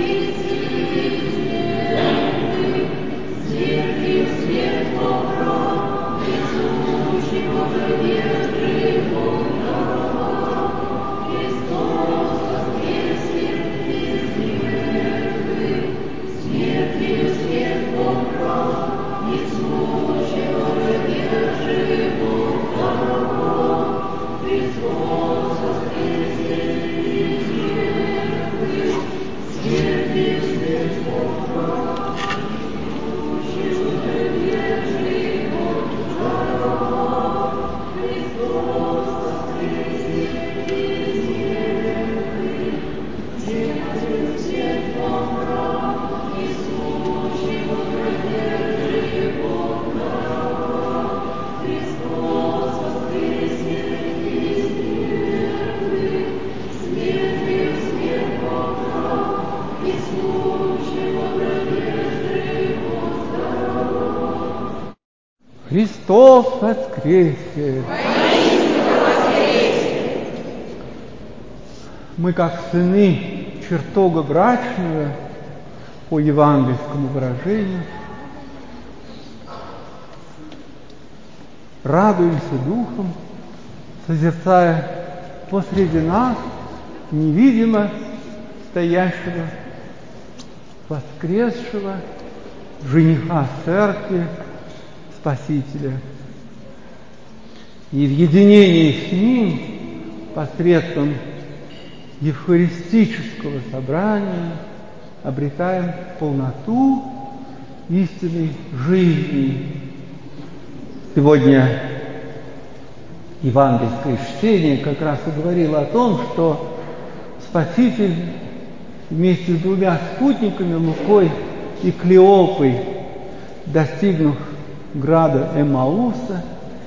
Христос воскресе! Мы, как сыны чертога брачного, по евангельскому выражению, радуемся духом, созерцая посреди нас невидимо стоящего, воскресшего жениха церкви, Спасителя. И в единении с Ним посредством евхаристического собрания обретаем полноту истинной жизни. Сегодня евангельское чтение как раз и говорило о том, что Спаситель вместе с двумя спутниками, Лукой и Клеопой, достигнув града Эммауса,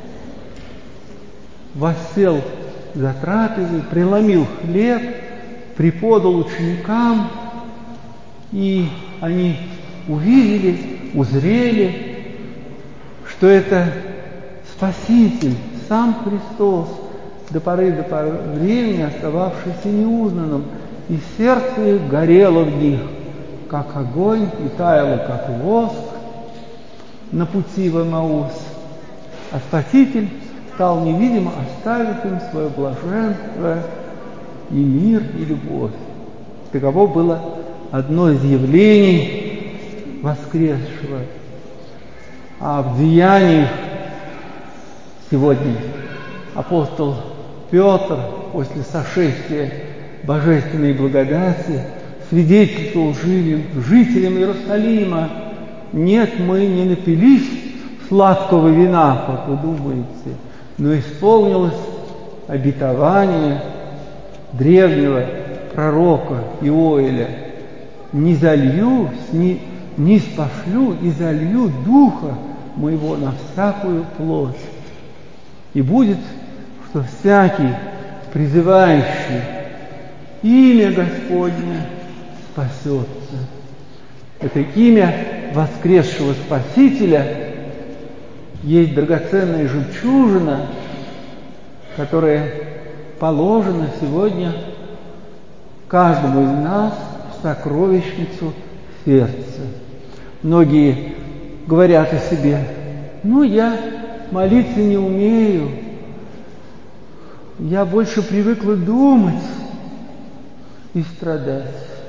воссел за трапезой, преломил хлеб, преподал ученикам, и они увидели, узрели, что это Спаситель, сам Христос, до поры времени остававшийся неузнанным, и сердце их горело в них, как огонь, и таяло, как воск на пути в Эммаус. А Спаситель стал невидимо, оставив им свое блаженство и мир, и любовь. Таково было одно из явлений воскресшего. А в деяниях сегодня апостол Петр после сошествия божественной благодати свидетельствовал жителям Иерусалима: нет, мы не напились сладкого вина, как вы думаете, но исполнилось обетование древнего пророка Иоэля: не спошлю и залью духа моего на всякую плоть. И будет, что всякий, призывающий имя Господне, спасется. Это имя воскресшего Спасителя есть драгоценная жемчужина, которая положена сегодня каждому из нас в сокровищницу сердца. Многие говорят о себе: я молиться не умею, я больше привыкла думать и страдать.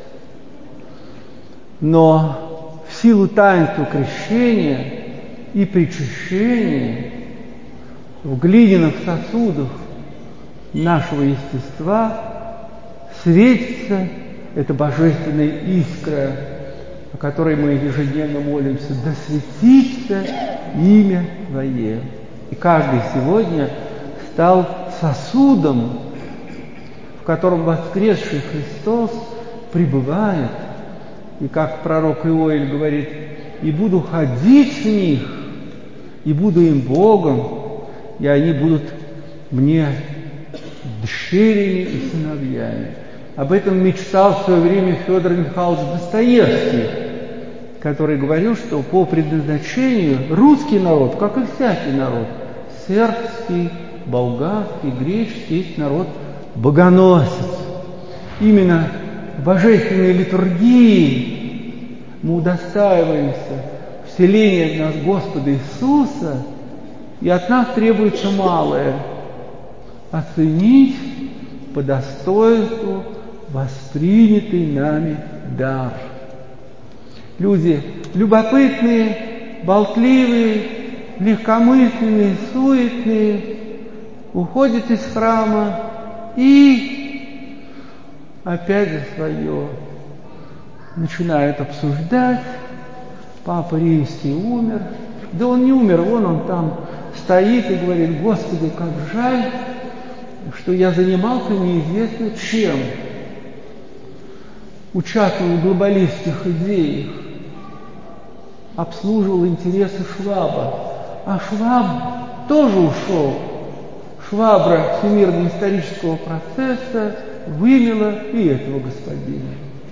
Но в силу таинства крещения и причащения в глиняных сосудах нашего естества светится эта божественная искра, о которой мы ежедневно молимся: да светится имя Твое. И каждый сегодня стал сосудом, в котором воскресший Христос пребывает. И как пророк Иоэль говорит: и буду ходить в них, и буду им Богом, и они будут мне дщерями и сыновьями. Об этом мечтал в свое время Федор Михайлович Достоевский, который говорил, что по предназначению русский народ, как и всякий народ, сербский, болгарский, греческий, есть народ богоносец. Именно божественной литургии мы удостаиваемся вселения в нас Господа Иисуса, и от нас требуется малое – оценить по достоинству воспринятый нами дар. Люди любопытные, болтливые, легкомысленные, суетные уходят из храма и опять за свое начинают обсуждать. Папа Римский умер. Да он не умер, он там стоит и говорит: Господи, как жаль, что я занимался неизвестно чем. Участвовал в глобалистских идеях, обслуживал интересы Шваба. А Шваб тоже ушел. Швабра всемирно-исторического процесса вымела и этого господина.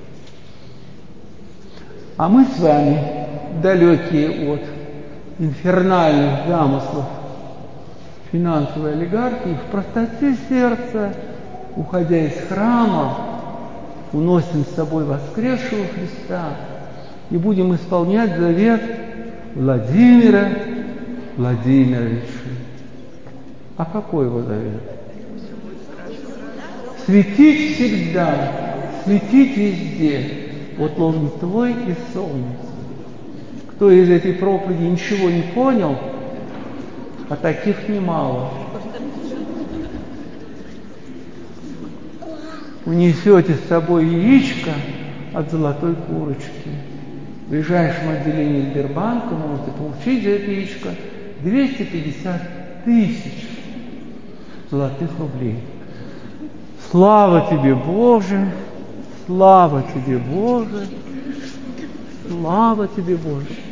А мы с вами, далекие от инфернальных замыслов финансовой олигархии, в простоте сердца, уходя из храма, уносим с собой воскресшего Христа и будем исполнять завет Владимира Владимировича. А какой его завет? Светить всегда, светить везде. Вот лозунг твой и солнце. Кто из этой проповеди ничего не понял, а таких немало. Унесете с собой яичко от золотой курочки. В ближайшем отделении Сбербанка можете получить за это яичко 250 тысяч золотых рублей. Слава тебе, Боже! Слава тебе, Боже! Слава тебе, Боже!